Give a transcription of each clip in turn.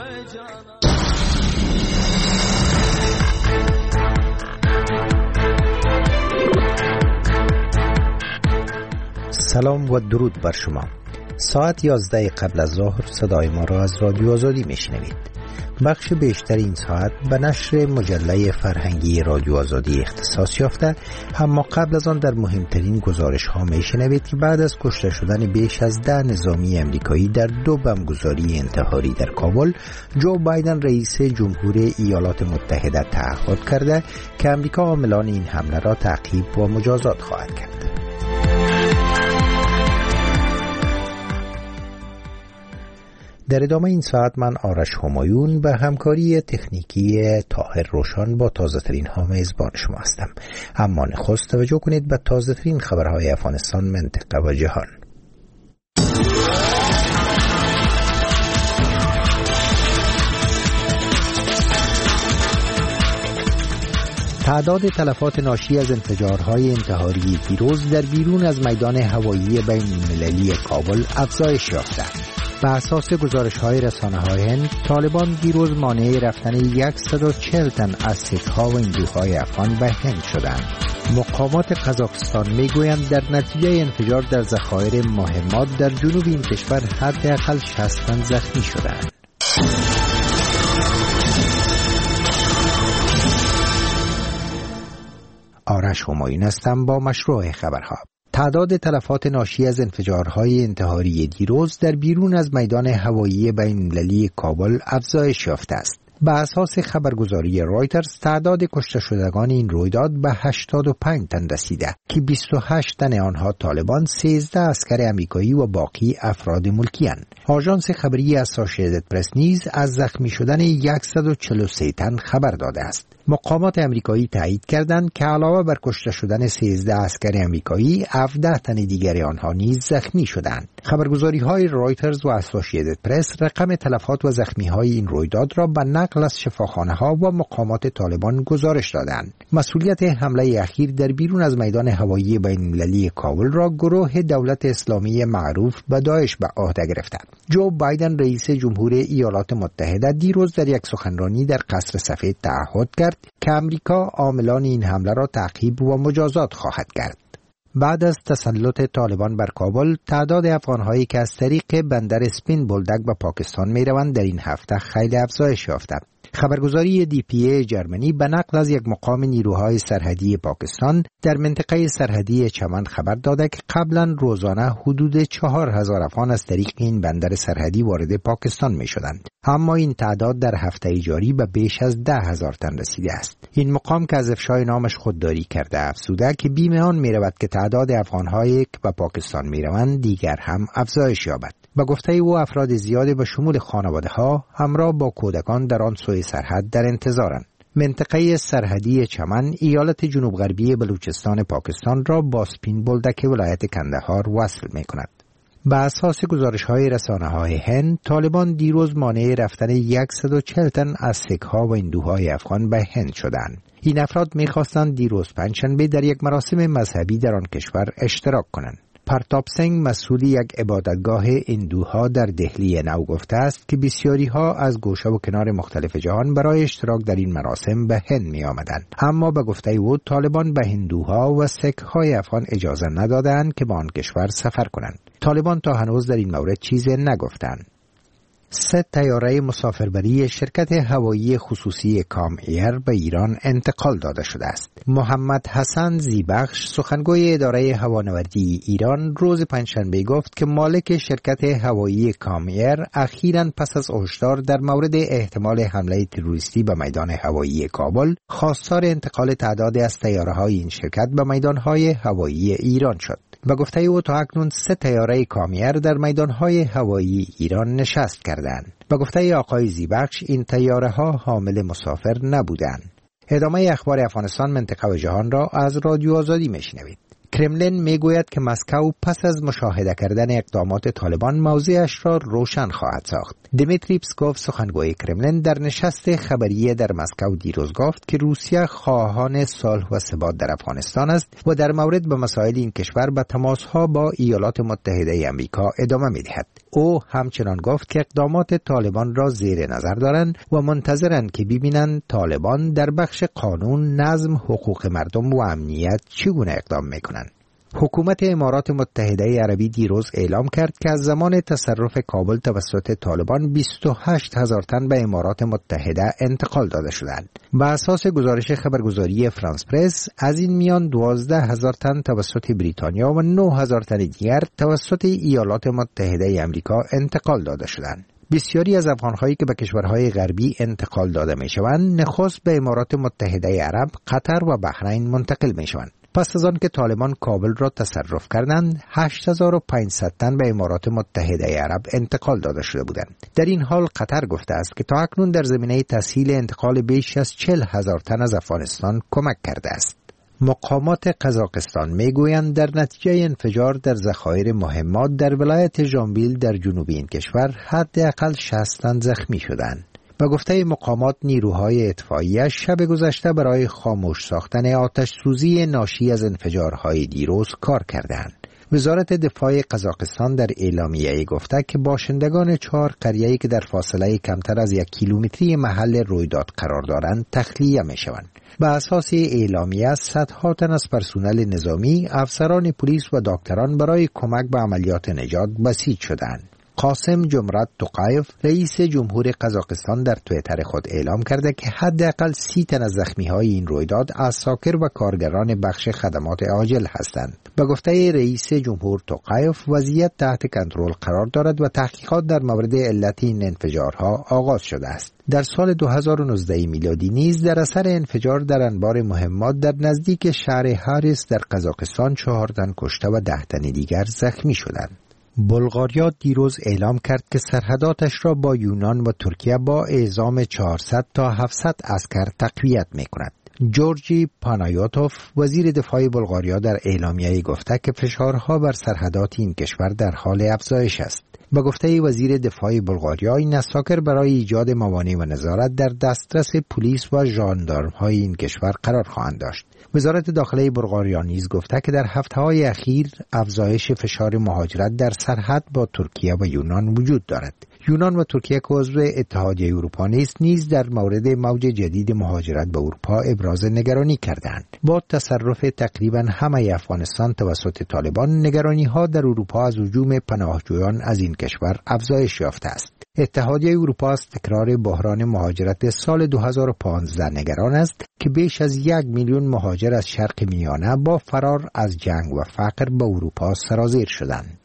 سلام و درود بر شما. ساعت 11 قبل از ظهر صدای ما را از رادیو آزادی میشنوید. بخش بیشتر این ساعت به نشر مجله فرهنگی رادیو آزادی اختصاص یافته، اما قبل از آن در مهمترین گزارش ها میشنوید که بعد از کشته شدن بیش از 10 نظامی امریکایی در 2 بمبگذاری انتحاری در کابل، جو بایدن رئیس جمهور ایالات متحده تعهد کرده که امریکا عاملان این حمله را تعقیب و مجازات خواهد کرد. در ادامه این ساعت من آرش همایون به همکاری تکنیکی طاهر روشن با تازه ترین ها میزبان شما هستم. اما نخست توجه کنید به تازه ترین خبرهای افغانستان، منطقه و جهان. تعداد تلفات ناشی از انفجارهای انتحاری دیروز در بیرون از میدان هوایی بین المللی کابل افزایش یافته. به اساس گزارش‌های رسانه‌های هند، طالبان دیروز مانع رفتن 140 تن از سک‌ها و هندوهای افغان به هند شدند. مقامات قزاقستان میگویند در نتیجه انفجار در ذخایر مهمات در جنوب این کشور حداقل 60 تن زخمی شدند. آرش همایون هستم با مشروع خبرها. تعداد تلفات ناشی از انفجارهای انتحاری دیروز در بیرون از میدان هوایی بین المللی کابل افزایش یافته است. به اساس خبرگزاری رایترز، تعداد کشته شدگان این رویداد به 85 تن رسیده که 28 تن آنها طالبان، 13 عسکر امریکایی و باقی افراد ملکی اند. آژانس خبری اسوسییتد پرس نیز از زخمی شدن 143 تن خبر داده است. مقامات امریکایی تایید کردند که علاوه بر کشته شدن 13 عسکر امریکایی، 17 تن دیگر آنها نیز زخمی شدند. خبرگزاری‌های رایترز و اسوسییتد پرس رقم تلفات و زخمی‌های این رویداد را به نقل از شفاخانه‌ها و مقامات طالبان گزارش دادند. مسئولیت حمله اخیر در بیرون از میدان هوایی بین المللی کابل را گروه دولت اسلامی معروف به داعش به عهده گرفته. جو بایدن رئیس جمهور ایالات متحده دیروز در یک سخنرانی در قصر سفید تعهد کرد که امریکا عاملان این حمله را تعقیب و مجازات خواهد کرد. بعد از تسلط طالبان بر کابل، تعداد افغان‌هایی که از طریق بندر اسپین بولدک به پاکستان می‌روند در این هفته خیلی افزایش یافته. خبرگزاری DPA جرمنی به نقل از یک مقام نیروهای سرحدی پاکستان در منطقه سرحدی چمن خبر داده که قبلا روزانه حدود 4000 افغان از طریق این بندر سرحدی وارد پاکستان می شدند. اما این تعداد در هفته جاری به بیش از 10,000 تن رسیده است. این مقام که از افشای نامش خودداری کرده افزوده که بیم آن می رود که تعداد افغان‌هایی که به پاکستان می روند دیگر هم افزایش یابد. با گفته او، افراد زیادی به شمول خانواده‌ها همراه با کودکان در آن سوی سرحد در انتظارند. منطقه سرحدی چمن ایالت جنوب غربی بلوچستان پاکستان را با اسپین بولدک ولایت کندهار وصل می‌کند. به اساس گزارش‌های رسانه‌های هند، طالبان دیروز مانع رفتن 140 تن از سک‌ها و هندوهای افغان به هند شدند. این افراد می‌خواستند دیروز پنجشنبه در یک مراسم مذهبی در آن کشور اشتراک کنند. پرتاپ سنگ، مسئول یک عبادتگاه هندوها در دهلی نو، گفته است که بسیاری ها از گوشه و کنار مختلف جهان برای اشتراک در این مراسم به هند می آمدند. اما به گفته او، طالبان به هندوها و سک های افغان اجازه ندادند که به آن کشور سفر کنند. طالبان تا هنوز در این مورد چیزی نگفتند. 3 طیاره مسافربری شرکت هوایی خصوصی کام ایر به ایران انتقال داده شده است. محمد حسن زیبخش، سخنگوی اداره هوانوردی ایران، روز پنجشنبه گفت که مالک شرکت هوایی کام ایر اخیراً پس از هشدار در مورد احتمال حمله تروریستی به میدان هوایی کابل، خواستار انتقال تعدادی از طیاره‌های این شرکت به میدان‌های هوایی ایران شد. و گفته او تا اکنون 3 طیاره کام ایر در میدانهای هوایی ایران نشست کردند. و گفته آقای زیبخش، این طیاره ها حامل مسافر نبودند. ادامه اخبار افغانستان، منطقه و جهان را از رادیو آزادی میشنوید. کرملین میگوید که مسکو پس از مشاهده کردن اقدامات طالبان موضعش را روشن خواهد ساخت. دمیتری پسکوف، سخنگوی کرملین، در نشست خبری در مسکو دیروز گفت که روسیه خواهان صلح و ثبات در افغانستان است و در مورد به مسائل این کشور به تماسها با ایالات متحده آمریکا ادامه می‌دهد. او همچنان گفت که اقدامات طالبان را زیر نظر دارند و منتظرند که ببینند طالبان در بخش قانون، نظم، حقوق مردم و امنیت چگونه اقدام میکنند. حکومت امارات متحده عربی دیروز اعلام کرد که از زمان تصرف کابل توسط طالبان 28,000 تن به امارات متحده انتقال داده شدند. بر اساس گزارش خبرگزاری فرانس پرس، از این میان 12,000 تن توسط بریتانیا و 9,000 تن دیگر توسط ایالات متحده آمریکا انتقال داده شدند. بسیاری از افغان‌هایی که به کشورهای غربی انتقال داده می‌شوند، نخست به امارات متحده عرب، قطر و بحرین منتقل می‌شوند. پس از آن که طالبان کابل را تصرف کردند، 8,500 تن به امارات متحده عرب انتقال داده شده بودند. در این حال قطر گفته است که تا اکنون در زمینه تسهیل انتقال بیش از 40,000 تن از افغانستان کمک کرده است. مقامات قزاقستان میگویند در نتیجه انفجار در ذخایر مهمات در ولایت ژامبیل در جنوب این کشور حداقل 60 تن زخمی شدند. به گفته مقامات، نیروهای اطفائیه شب گذشته برای خاموش ساختن آتش سوزی ناشی از انفجارهای دیروز کار کردند. وزارت دفاع قزاقستان در اعلامیه‌ای گفته که باشندگان 4 قریه‌ای که در فاصله کمتر از 1 کیلومتری محل رویداد قرار دارند تخلیه می‌شوند. به اساس اعلامیه، صدها تن از پرسنل نظامی، افسران پلیس و دکتران برای کمک به عملیات نجات بسیج شدند. قاسم جمرات توقایف، رئیس جمهور قزاقستان، در توییتر خود اعلام کرده که حداقل 30 تن از زخمی‌های این رویداد عساکر و کارگران بخش خدمات عاجل هستند. به گفته رئیس جمهور توقایف، وضعیت تحت کنترل قرار دارد و تحقیقات در مورد علت این انفجارها آغاز شده است. در سال 2019 میلادی نیز در اثر انفجار در انبار مهمات در نزدیک شهر هاریس در قزاقستان 4 تن کشته و 10 تن دیگر زخمی شدند. بلغاریا دیروز اعلام کرد که سرحداتش را با یونان و ترکیه با اعزام 400 تا 700 عسکر تقویت می‌کند. جورجی پانایوتوف، وزیر دفاع بلغاریا، در اعلامیه‌ای گفته که فشارها بر سرحدات این کشور در حال افزایش است. به گفته وزیر دفاع بلغاریا، این عساکر برای ایجاد موانع و نظارت در دسترس پلیس و ژاندارم‌های این کشور قرار خواهند داشت. وزارت داخله بلغاریا نیز گفته که در هفته‌های اخیر افزایش فشار مهاجرت در سرحد با ترکیه و یونان وجود دارد. یونان و ترکیه که عضو اتحادیه اروپا نیز در مورد موج جدید مهاجرت به اروپا ابراز نگرانی کردند. با تصرف تقریبا همه افغانستان توسط طالبان، نگرانی‌ها در اروپا از هجوم پناهجویان از این کشور افزایش یافته است. اتحادیه اروپا از تکرار بحران مهاجرت سال 2015 نگران است که بیش از 1 میلیون مهاجر از شرق میانه با فرار از جنگ و فقر به اروپا سرازیر شدند.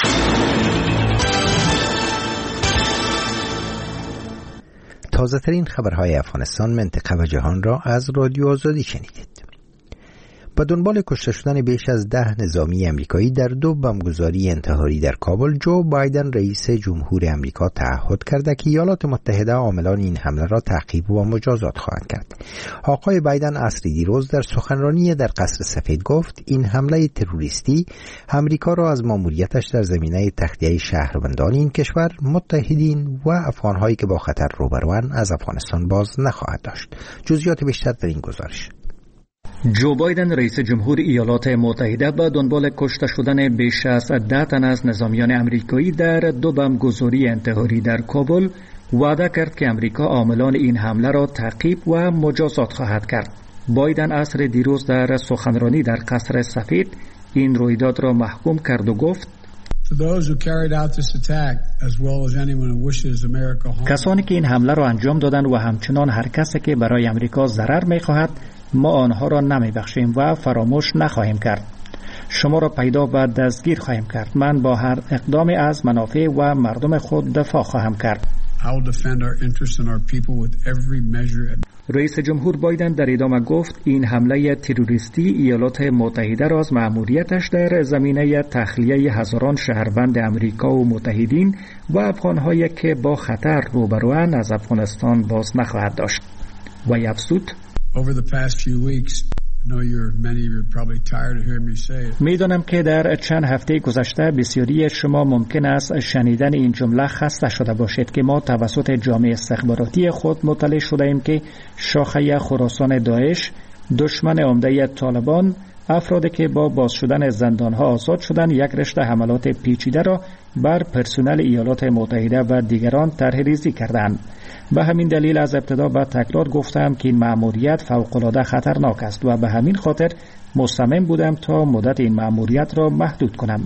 تازه ترین خبرهای افغانستان، منطقه و جهان را از رادیو آزادی شنیدید. با دنبال کشته شدن بیش از 10 نظامی امریکایی در 2 بمبگذاری انتحاری در کابل، جو بایدن رئیس جمهور امریکا تعهد کرده که ایالات متحده عاملان این حمله را تعقیب و مجازات خواهند کرد. آقای بایدن عصر دیروز در سخنرانی در قصر سفید گفت این حمله تروریستی امریکا را از ماموریتش در زمینه تخلیه شهروندان این کشور، متحدین و افغان‌هایی که با خطر روبروند از افغانستان باز نخواهد داشت. جزئیات بیشتر در این گزارش. جو بایدن رئیس جمهور ایالات متحده با دنبال کشته شدن بیش از 10 تن از نظامیان امریکایی در 2 بمبگذاری انتحاری در کابل وعده کرد که امریکا عاملان این حمله را تعقیب و مجازات خواهد کرد. بایدن عصر دیروز در سخنرانی در قصر سفید این رویداد را محکوم کرد و گفت کسانی که این حمله را انجام دادند و همچنان هر کسی که برای امریکا ضرر می‌خواهد، ما آنها را نمی‌بخشیم و فراموش نخواهیم کرد. شما را پیدا و دستگیر خواهیم کرد. من با هر اقدامی از منافع و مردم خود دفاع خواهم کرد. رئیس جمهور بایدن در ادامه گفت این حمله تروریستی ایالات متحده را از مأموریتش در زمینه تخلیه هزاران شهروند امریکا و متحدین و افغان‌هایی که با خطر روبروند از افغانستان باز نخواهد داشت. و افزود میدانم که در چند هفته گذشته بسیاری شما ممکن است شنیدن این جمله خسته شده باشید که ما توسط جامعه استخباراتی خود مطلع شده ایم که شاخه خراسان داعش، دشمن عمده طالبان، افرادی که با باز شدن زندانها آزاد شدند یک رشته حملات پیچیده را بر پرسنل ایالات متحده و دیگران طرح‌ریزی کردند. به همین دلیل از ابتدا به تکرار گفتم که این مأموریت فوق‌العاده خطرناک است و به همین خاطر مصمم بودم تا مدت این مأموریت را محدود کنم.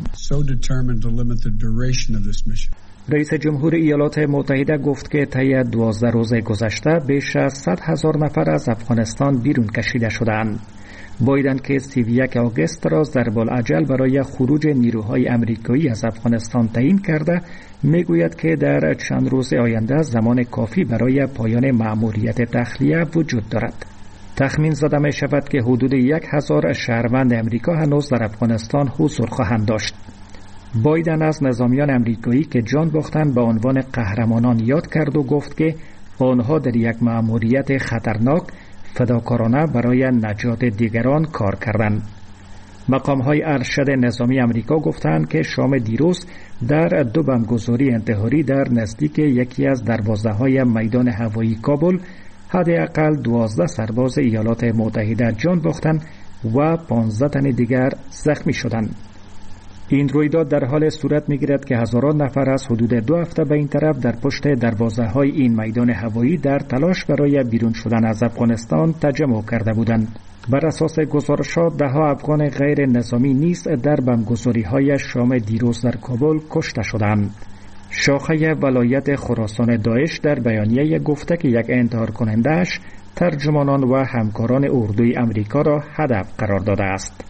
رئیس جمهور ایالات متحده گفت که طی 12 روز گذشته بیش از 100,000 نفر از افغانستان بیرون کشیده شدند. بایدن که 31 آگوست را ضرب‌الاجل برای خروج نیروهای امریکایی از افغانستان تعیین کرده، میگوید که در چند روز آینده زمان کافی برای پایان مأموریت تخلیه وجود دارد. تخمین زده می شود که حدود 1,000 شهروند امریکا هنوز در افغانستان حضور خواهند داشت. بایدن از نظامیان امریکایی که جان باختند به عنوان قهرمانان یاد کرد و گفت که آنها در یک مأموریت خطرناک فداکارانه برای نجات دیگران کار کردند. مقام‌های ارشد نظامی امریکا گفتند که شام دیروز در 2 بمبگذاری انتحاری در نزدیک یکی از دروازه‌های میدان هوایی کابل حداقل 12 سرباز ایالات متحده جان باختند و 15 تن دیگر زخمی شدند. این رویداد در حال صورت می‌گیرد که هزاران نفر از حدود 2 هفته به این طرف در پشت دروازه‌های این میدان هوایی در تلاش برای بیرون شدن از افغانستان تجمع کرده بودند. بر اساس گزارشات ده‌ها افغان غیر نظامی نیز در بمبگذاری‌های شام دیروز در کابل کشته شدند. شاخه ولایت خراسان داعش در بیانیه گفته که یک انتحار کننده‌اش ترجمانان و همکاران اردوی امریکا را هدف قرار داده است.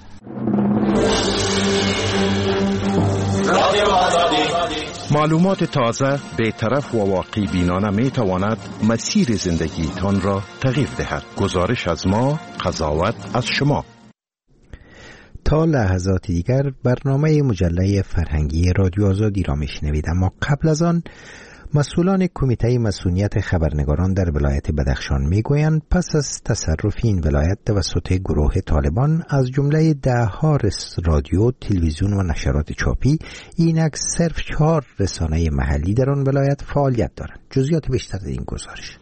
معلومات تازه، بی‌طرف و واقعی بینانه می تواند مسیر زندگیتان را تغییر دهد. گزارش از ما، قضاوت از شما. تا لحظات دیگر برنامه مجله فرهنگی رادیو آزادی را میشنوید، اما قبل از آن مسئولان کمیته مسئولیت خبرنگاران در ولایت بدخشان میگویند پس از تصرف این ولایت توسط گروه طالبان از جمله 10 رادیو، تلویزیون و نشرات چاپی، اینک صرف 4 رسانه محلی در آن ولایت فعالیت دارند. جزئیات بیشتر در این گزارش.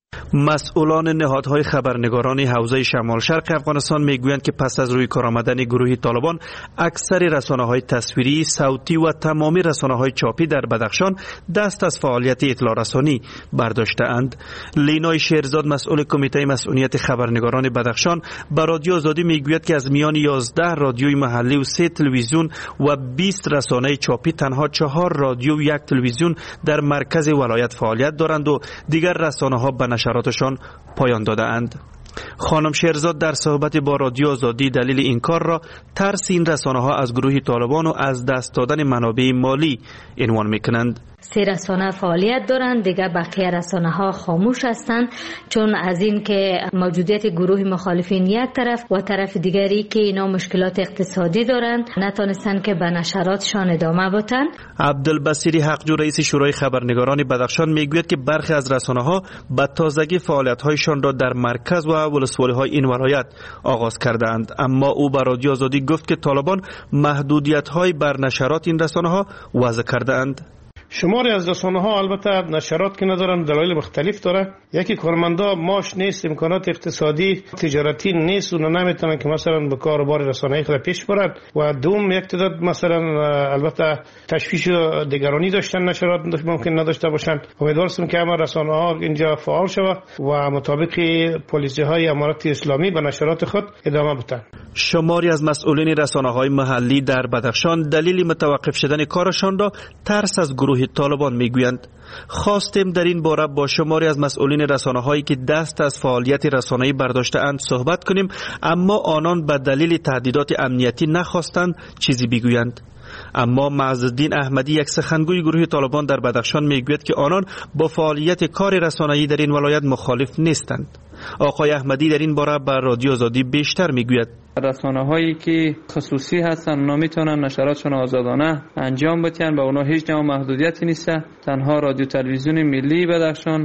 مسئولان نهادهای خبرنگاران حوزه شمال شرق افغانستان میگویند که پس از روی کار آمدن گروه طالبان اکثر رسانه‌های تصویری، صوتی و تمامی رسانه‌های چاپی در بدخشان دست از فعالیت اطلاع رسانی برداشته‌اند. لینای شیرزاد، مسئول کمیته مسئولیت خبرنگاران بدخشان، به رادیو آزادی میگوید که از میان 11 رادیوی محلی و 3 تلویزیون و 20 رسانه چاپی تنها 4 رادیو و 1 تلویزیون در مرکز ولایت فعالیت دارند و دیگر رسانه‌ها به نشراتشان پایان داده اند. خانم شیرزاد در صحبت با رادیو آزادی دلیل این کار را ترس این رسانه ها از گروه طالبان و از دست دادن منابع مالی عنوان میکنند. 3 رسانه فعالیت دارند، دیگه بقیه رسانه ها خاموش هستند، چون از این که موجودیت گروه مخالفین یک طرف و طرف دیگری که اینا مشکلات اقتصادی دارند نتونستن که به نشراتشان ادامه بدن. عبدالبصیری حقجو، رئیس شورای خبرنگاران بدخشان، میگوید که برخی از رسانه ها به تازگی فعالیت هایشان را در مرکز و ولسوالی های این ولایت آغاز کردند، اما او به رادیو آزادی گفت که طالبان محدودیت های بر نشرات این رسانه ها وضع کرده اند. شماری از رسانه ها البته نشرات که ندارن، دلایل مختلف داره. یکی کارمندا ماش نیست، امکانات اقتصادی تجارتی نیست، اونا نمیتونن که مثلا به کاروبار رسانه‌ای خود پیش برن. و دوم یک تعداد مثلا البته تشویش دیگرانی داشتن، نشرات ممکن نداشته باشن. امیدوارم که همه رسانه ها اینجا فعال شود و مطابق پالیسی های امارات اسلامی به نشرات خود ادامه بدن. شماری از مسئولین رسانه‌های محلی در بدخشان دلیل متوقف شدن کارشان را ترس از گروه طالبان میگویند. خواستیم در این باره با شماری از مسئولین رسانه‌هایی که دست از فعالیت رسانه‌ای برداشته‌اند صحبت کنیم، اما آنان به دلیل تهدیدات امنیتی نخواستند چیزی بگویند. اما معزالدین احمدی، یک سخنگوی گروه طالبان در بدخشان، میگوید که آنان با فعالیت کار رسانه‌ای در این ولایت مخالف نیستند. آقای احمدی در این باره به رادیو آزادی بیشتر میگوید. رسانه‌هایی که خصوصی هستن اونا میتونن نشراتشون آزادانه انجام بدن، به اونا هیچ نوع محدودیتی نیست. تنها رادیو تلویزیون ملی بدخشان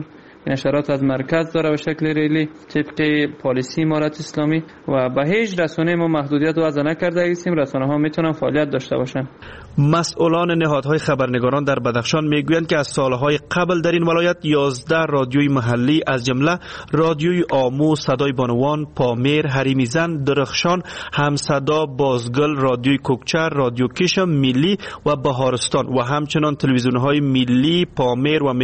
نشرات از مرکز داره به شکل ریلی طبق پالیسی امارت اسلامی و به هیچ رسانه ما محدودیت وضع نکرده هستیم. رسانه ها میتونن فعالیت داشته باشن. مسئولان نهادهای خبرنگاران در بدخشان میگویند که از سالهای قبل در این ولایت 11 رادیوی محلی از جمله رادیوی آمو، صدای بانوان، پامیر، حریمی زن، درخشان، همصدا، بازگل، رادیوی کوکچر، رادیو کشم ملی و بهارستان و همچنان تلویزیون‌های ملی، پامیر و